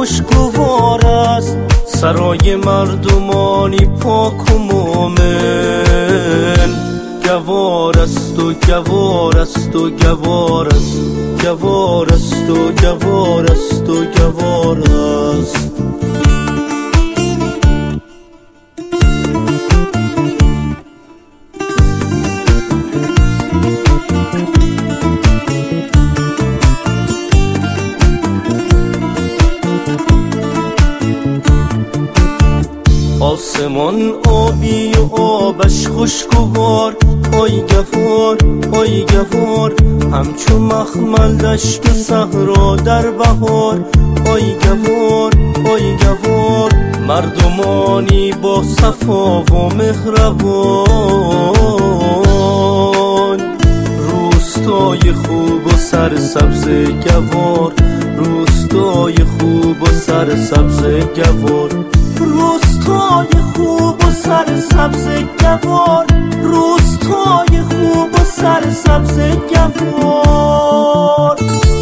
خوشگوار است، سرای مردمانی پاک و مومن. گوار است و گوار است و گوار است، گوار است و گوار است و گوار است. آسمان آبی و آبش خوشگوار، آی گوار آی گوار، همچو مخمل دشت صحرا در بهار. آی گوار آی گوار، مردمانی با صفا و مهربان. روستای خوب و سرسبز گوار، روستای خوب و سرسبز گوار، روستای خوب و سرسبز گوار، روستای خوب و سرسبز گوار.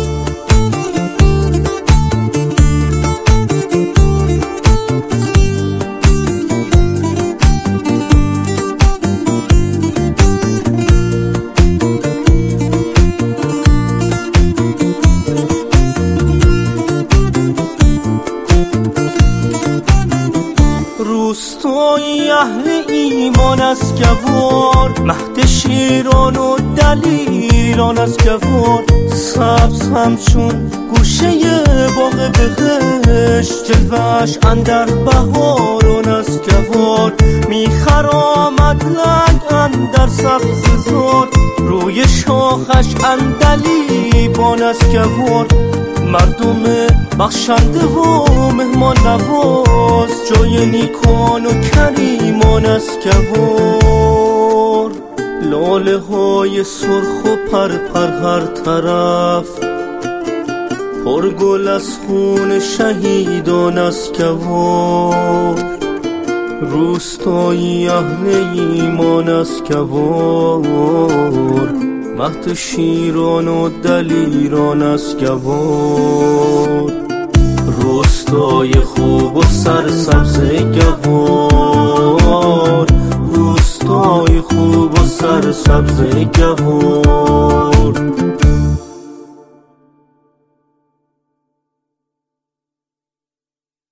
روستای اهل ایمان از گوار، مهد شیران و دلیران از گوار. سبز همچون گوشه باغ بهشت، جلوه‌اش اندر بهاران از گوار. میخرامد لنگ اندر سبززار، روی شاخش اندلیبان از گوار. مردم بخشنده و مهمان نواز، جای نیکان و کریمان از گوار. لاله های سرخ و پرپر هر طرف، پرگل از خون شهیدان از گوار. روستای اهل ایمان از گوار، مهد شیران و دلیران از گوار. روستای خوب و سرسبز گوار، روستای خوب و سرسبز گوار.